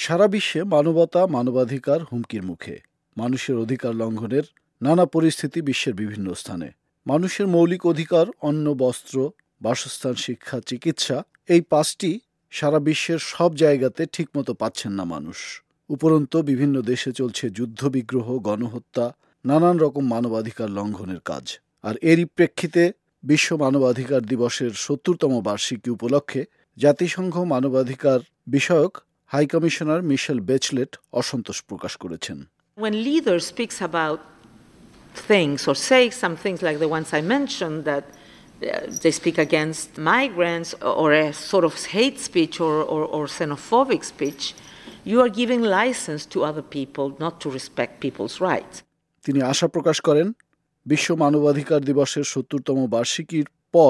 সারা বিশ্বে মানবতা মানবাধিকার হুমকির মুখে। মানুষের অধিকার লঙ্ঘনের নানা পরিস্থিতি বিশ্বের বিভিন্ন স্থানে। মানুষের মৌলিক অধিকার অন্ন, বস্ত্র, বাসস্থান, শিক্ষা, চিকিৎসা এই পাঁচটি সারা বিশ্বের সব জায়গাতে ঠিকমতো পাচ্ছেন না মানুষ। উপরন্তু বিভিন্ন দেশে চলছে যুদ্ধবিগ্রহ, গণহত্যা, নানান রকম মানবাধিকার লঙ্ঘনের কাজ। আর এরই প্রেক্ষিতে বিশ্ব মানবাধিকার দিবসের ৭০তম বার্ষিকী উপলক্ষে জাতিসংঘ মানবাধিকার বিষয়ক হাই কমিশনার মিশেল বেচলেট অসন্তোষ প্রকাশ করেছেন। When leaders speaks about things or say some things like the ones I mentioned, that they speak against migrants or a sort of hate speech or xenophobic speech, you are giving license to other people not to respect people's rights. তিনি আশা প্রকাশ করেন, বিশ্ব মানবাধিকার দিবসের ৭০তম বার্ষিকীর পর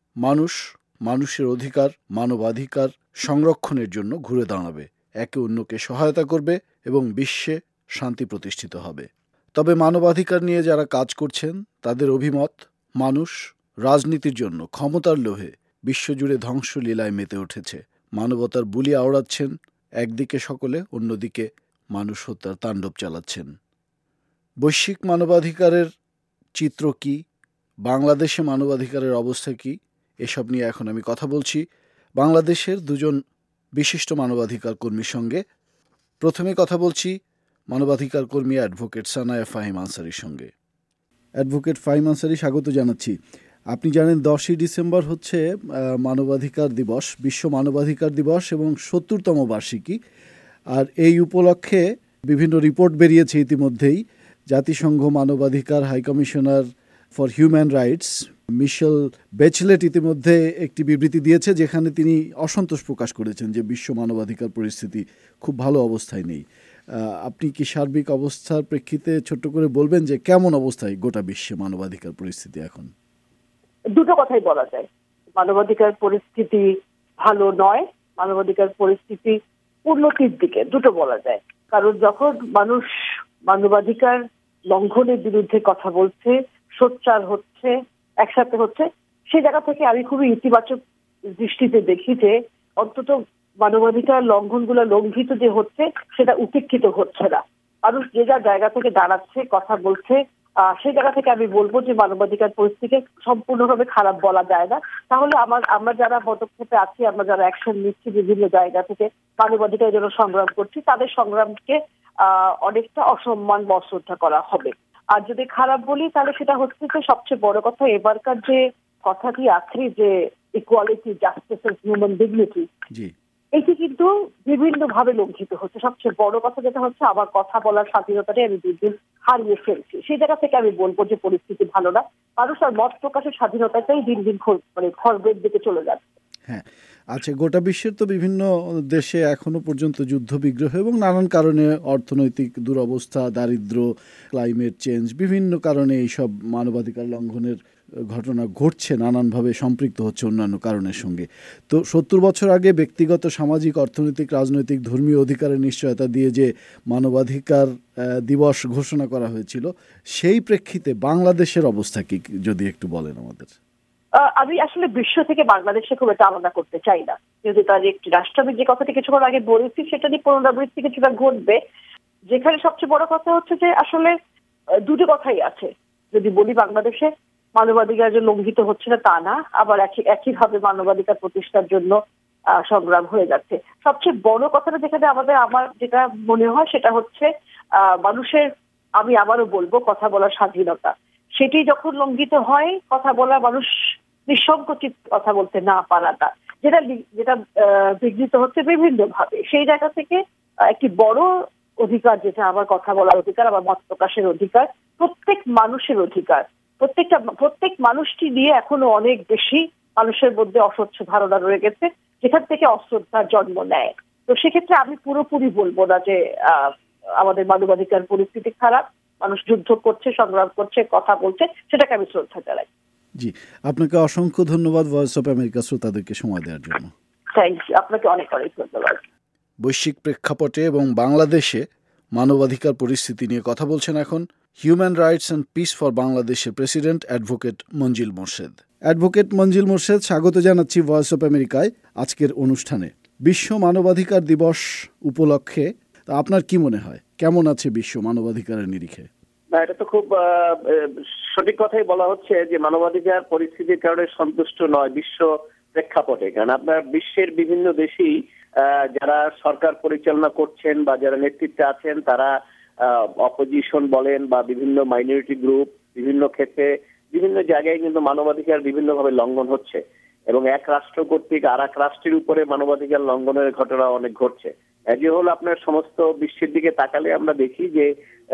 মানুষের অধিকার, মানবাধিকার সংরক্ষণের জন্য ঘুরে দাঁড়াবে, একে অন্যকে সহায়তা করবে এবং বিশ্বে শান্তি প্রতিষ্ঠিত হবে। তবে মানবাধিকার নিয়ে যারা কাজ করছেন তাদের অভিমত, মানুষ রাজনীতির জন্য ক্ষমতার লোভে বিশ্বজুড়ে ধ্বংসলীলায় মেতে উঠেছে। মানবতার বুলি আওড়াচ্ছেন একদিকে সকলে, অন্যদিকে মানুষ হত্যার তাণ্ডব চালাচ্ছেন। বৈশ্বিক মানবাধিকারের চিত্র কি, বাংলাদেশে মানবাধিকারের অবস্থা কি, এসব নিয়ে এখন আমি কথা বলছি বাংলাদেশের দুজন বিশিষ্ট মানবাধিকার কর্মীর সঙ্গে। প্রথমে কথা বলছি মানবাধিকার কর্মী অ্যাডভোকেট সানায়া ফাহিম আনসারির সঙ্গে। অ্যাডভোকেট ফাহিম আনসারি, স্বাগত জানাচ্ছি। আপনি জানেন 10ই ডিসেম্বর হচ্ছে মানবাধিকার দিবস, বিশ্ব মানবাধিকার দিবস এবং ৭০তম বার্ষিকী। আর এই উপলক্ষে বিভিন্ন রিপোর্ট বেরিয়েছে ইতিমধ্যেই। জাতিসংঘ মানবাধিকার high commissioner for human rights Michelle Bachelet ইতিমধ্যে একটি বিবৃতি দিয়েছে, যেখানে তিনি অসন্তোষ প্রকাশ করেছেন যে বিশ্ব মানবাধিকার পরিস্থিতি খুব ভালো অবস্থায় নেই। আপনি কি সার্বিক অবস্থার প্রেক্ষিতে ছোট্ট করে বলবেন যে কেমন অবস্থায় গোটা বিশ্বে মানবাধিকার পরিস্থিতি এখন? দুটো কথাই বলা যায়। মানবাধিকার পরিস্থিতি ভালো নয়, মানবাধিকার পরিস্থিতি উন্নতির দিকে, দুটো বলা যায়। কারণ যখন মানুষ মানবাধিকার লঙ্ঘনের বিরুদ্ধে কথা বলছে, সোচ্চার হচ্ছে, একসাথে হচ্ছে, সেই জায়গা থেকে আমি খুবই ইতিবাচক দৃষ্টিতে দেখি যে অন্তত মানবাধিকার লঙ্ঘনগুলো লঙ্ঘিত যে হচ্ছে সেটা উপেক্ষিত হচ্ছে না। মানুষ যে যার জায়গা থেকে দাঁড়াচ্ছে, কথা বলছে, সেই জায়গা থেকে আমি বলবো যে মানবাধিকার পরিস্থিতিকে সম্পূর্ণভাবে খারাপ বলা যায় না। তাহলে আমরা যারা পদক্ষেপে আছি, আমরা যারা অ্যাকশন নিচ্ছি বিভিন্ন জায়গা থেকে মানবাধিকারের জন্য সংগ্রাম করছি, তাদের সংগ্রামকে অনেকটা অসম্মান বা অশ্রদ্ধা করা হবে। আর যদি খারাপ বলি তাহলে সেটা হচ্ছে যে সবচেয়ে বড় কথা এবারকার যে কথাটি আছে যে equality, justice and human dignity, এটি কিন্তু বিভিন্ন ভাবে লঙ্ঘিত হচ্ছে। সবচেয়ে বড় কথা যেটা হচ্ছে আমার কথা বলার স্বাধীনতাটাই আমি দিন দিন হারিয়ে ফেলছি। সেই জায়গা থেকে আমি বলবো যে পরিস্থিতি ভালো না। মানুষ আর মত প্রকাশের স্বাধীনতাটাই দিন দিন খর্বের দিকে চলে যাচ্ছে। হ্যাঁ, আচ্ছা, গোটা বিশ্বের তো বিভিন্ন দেশে এখনো পর্যন্ত যুদ্ধ বিগ্রহ এবং নানান কারণে অর্থনৈতিক দুরবস্থা, দারিদ্র, ক্লাইমেট চেঞ্জ, বিভিন্ন কারণে এইসব মানবাধিকার লঙ্ঘনের ঘটনা ঘটছে, নানানভাবে সম্পৃক্ত হচ্ছে অন্যান্য কারণের সঙ্গে। তো ৭০ বছর আগে ব্যক্তিগত, সামাজিক, অর্থনৈতিক, রাজনৈতিক, ধর্মীয় অধিকারের নিশ্চয়তা দিয়ে যে মানবাধিকার দিবস ঘোষণা করা হয়েছিল, সেই প্রেক্ষিতে বাংলাদেশের অবস্থা কি যদি একটু বলেন আমাদের। আমি আসলে বিশ্ব থেকে বাংলাদেশে খুব একটা আলাদা করতে চাই না, যদি তার একটি রাষ্ট্রবিদ যে কথাটি কিছুক্ষণ আগে বলেছি সেটা নিয়ে পুনরাবৃত্তি কিছুটা ঘটবে। যেখানে সবচেয়ে বড় কথা হচ্ছে যে আসলে দুটো কথাই আছে। যদি বলি বাংলাদেশে মানবাধিকার যে লঙ্ঘিত হচ্ছে না তা না, আবার একইভাবে মানবাধিকার প্রতিষ্ঠার জন্য সংগ্রাম হয়ে যাচ্ছে। সবচেয়ে বড় কথাটা যেখানে আমার যেটা মনে হয় সেটা হচ্ছে মানুষের, আমি আবারও বলবো, কথা বলার স্বাধীনতা, সেটি যখন লঙ্ঘিত হয়, কথা বলা, মানুষ নিঃসংকোচিত কথা বলতে না পারাটা, যেটা বিঘ্নিত হচ্ছে বিভিন্ন ভাবে, সেই জায়গা থেকে একটি বড় অধিকার যেটা আমার কথা বলার অধিকার, আমার মত প্রকাশের অধিকার, প্রত্যেক মানুষের অধিকার, প্রত্যেক মানুষটি নিয়ে এখনো অনেক বেশি মানুষের মধ্যে অস্বচ্ছ ধারণা রয়ে গেছে, যেখান থেকে অশ্রদ্ধার জন্ম নেয়। তো সেক্ষেত্রে আমি পুরোপুরি বলবো না যে আমাদের মানবাধিকার পরিস্থিতি খারাপ। মানুষ যুদ্ধ করছে, সংগ্রাম করছে, কথা বলছে, সেটাকে আমি শ্রদ্ধা জানাই। জি, আপনাকে অসংখ্য ধন্যবাদ ভয়েস অফ আমেরিকা শ্রোতাদেরকে সময় দেওয়ার জন্য। থ্যাংক ইউ, আপনাকে অনেক অনেক ধন্যবাদ। বৈশ্বিক প্রেক্ষাপটে এবং বাংলাদেশে মানবাধিকার পরিস্থিতি নিয়ে কথা বলছেন এখন human rights and peace for বাংলাদেশের president advocate Monzil Morshed. Advocate Monzil Morshed, স্বাগত জানাচ্ছি ভয়েস অফ আমেরিকায় আজকের অনুষ্ঠানে। বিশ্ব মানবাধিকার দিবস উপলক্ষে তা আপনার কি মনে হয় কেমন আছে বিশ্ব মানবাধিকারের নিরিখে? না, এটা তো খুব সঠিক কথাই বলা হচ্ছে যে মানবাধিকার পরিস্থিতির কারণে সন্তুষ্ট নয় বিশ্ব প্রেক্ষাপটে। কারণ আপনার বিশ্বের বিভিন্ন দেশেই যারা সরকার পরিচালনা করছেন বা যারা নেতৃত্বে আছেন তারা অপোজিশন বলেন বা বিভিন্ন মাইনরিটি গ্রুপ বিভিন্ন ক্ষেত্রে বিভিন্ন জায়গায় কিন্তু মানবাধিকার বিভিন্নভাবে লঙ্ঘন হচ্ছে এবং এক রাষ্ট্র কর্তৃক আর এক রাষ্ট্রের উপরে মানবাধিকার লঙ্ঘনের ঘটনা অনেক ঘটছে। যে হল আপনার সমস্ত বিশ্বের দিকে তাকালে আমরা দেখি যে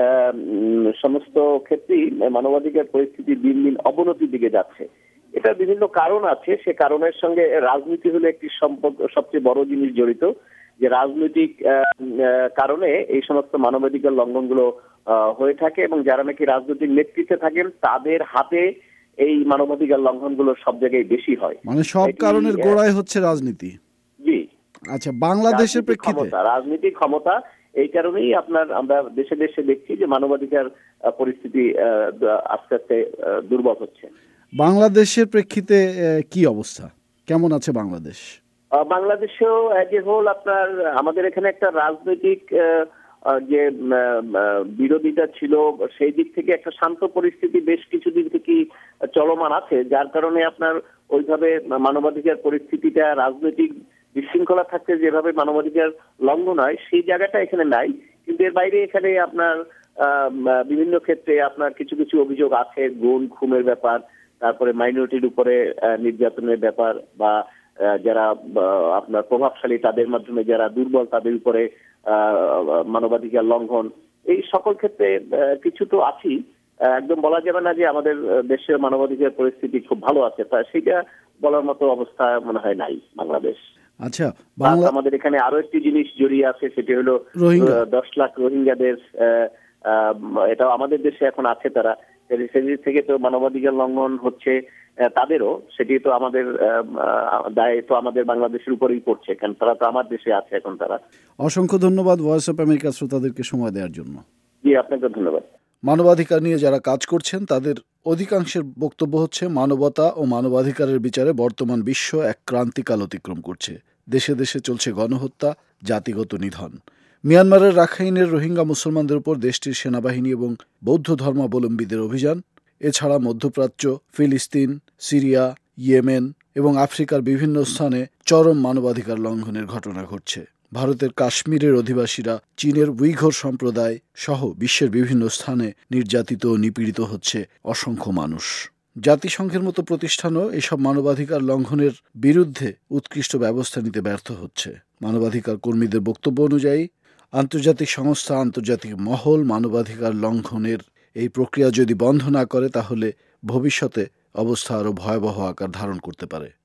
সমস্ত ক্ষেত্রেই মানবাধিকার পরিস্থিতি দিন দিন অবনতির দিকে যাচ্ছে। এটা বিভিন্ন কারণ আছে, সে কারণের সঙ্গে রাজনীতি হলো একটি সম্পর্ক সবচেয়ে বড় জিনিস জড়িত, যে রাজনৈতিক কারণে এই সমস্ত মানবাধিকার লঙ্ঘনগুলো হয়ে থাকে এবং যারা নাকি রাজনৈতিক নেতৃত্বে থাকেন তাদের হাতে এই মানবাধিকার লঙ্ঘনগুলো সব জায়গায় বেশি হয়। মানে সব কারণের গোড়ায় হচ্ছে রাজনীতি। জি। আচ্ছা, বাংলাদেশের প্রেক্ষিতে রাজনীতি ক্ষমতা, এই কারণেই আমরা দেশে দেশে দেখছি যে মানবাধিকার পরিস্থিতি আস্তে আস্তে দুর্বল হচ্ছে। বাংলাদেশের প্রেক্ষিতে কি অবস্থা, কেমন আছে বাংলাদেশ? বাংলাদেশেও অ্যাজ এ হোল আপনার আমাদের এখানে একটা রাজনৈতিক যে বিরোধিতা ছিল সেই দিক থেকে একটা শান্ত পরিস্থিতি বেশ কিছুদিন থেকে চলমান আছে, যার কারণে আপনার ওইভাবে মানবাধিকার পরিস্থিতিটা রাজনৈতিক বিশৃঙ্খলা থাকতে যেভাবে মানবাধিকার লঙ্ঘন হয় সেই জায়গাটা এখানে নাই। কিন্তু এর বাইরে এখানে আপনার বিভিন্ন ক্ষেত্রে আপনার কিছু কিছু অভিযোগ আছে, গুম খুনের ব্যাপার, তারপরে মাইনরিটির উপরে নির্যাতনের ব্যাপার বা যারা আপনার প্রভাবশালী তাদের মাধ্যমে যারা দুর্বল তাদের উপরে মানবাধিকার লঙ্ঘন, এই সকল ক্ষেত্রে কিছু তো আছেই। একদম বলা যাবে না যে আমাদের দেশের মানবাধিকার পরিস্থিতি খুব ভালো আছে, তা সেটা বলার মতো অবস্থা মনে হয় নাই বাংলাদেশ। আচ্ছা, আমাদের এখানে আরো একটি জিনিস জড়িয়ে আছে, সেটি হলো 10 লাখ রোহিঙ্গাদের, এটাও আমাদের দেশে এখন আছে, তারা সেদিক থেকে তো মানবাধিকার লঙ্ঘন হচ্ছে তাদেরও, সেটি তো আমাদের দায় তো আমাদের বাংলাদেশের উপরেই পড়ছে, কারণ তারা তো আমার দেশে আছে এখন। তারা অসংখ্য ধন্যবাদ ভয়েস অফ আমেরিকা শ্রোতাদেরকে সময় দেওয়ার জন্য। জি, আপনাকে ধন্যবাদ। মানবাধিকার নিয়ে যারা কাজ করছেন তাদের অধিকাংশের বক্তব্য হচ্ছে মানবতা ও মানবাধিকারের বিচারে বর্তমান বিশ্ব এক ক্রান্তিকাল অতিক্রম করছে। দেশে দেশে চলছে গণহত্যা, জাতিগত নিধন। মিয়ানমারের রাখাইনের রোহিঙ্গা মুসলমানদের উপর দেশটির সেনাবাহিনী এবং বৌদ্ধ ধর্মাবলম্বীদের অভিযান, এছাড়া মধ্যপ্রাচ্য, ফিলিস্তিন, সিরিয়া, ইয়েমেন এবং আফ্রিকার বিভিন্ন স্থানে চরম মানবাধিকার লঙ্ঘনের ঘটনা ঘটছে। ভারতের কাশ্মীরের অধিবাসীরা, চীনের উইঘুর সম্প্রদায় সহ বিশ্বের বিভিন্ন স্থানে নির্যাতিত ও নিপীড়িত হচ্ছে অসংখ্য মানুষ। জাতিসংঘের মতো প্রতিষ্ঠানও এসব মানবাধিকার লঙ্ঘনের বিরুদ্ধে উৎকৃষ্ট ব্যবস্থা নিতে ব্যর্থ হচ্ছে। মানবাধিকার কর্মীদের বক্তব্য অনুযায়ী আন্তর্জাতিক সংস্থা, আন্তর্জাতিক মহল মানবাধিকার লঙ্ঘনের এই প্রক্রিয়া যদি বন্ধ না করে তাহলে ভবিষ্যতে অবস্থা আরও ভয়াবহ আকার ধারণ করতে পারে।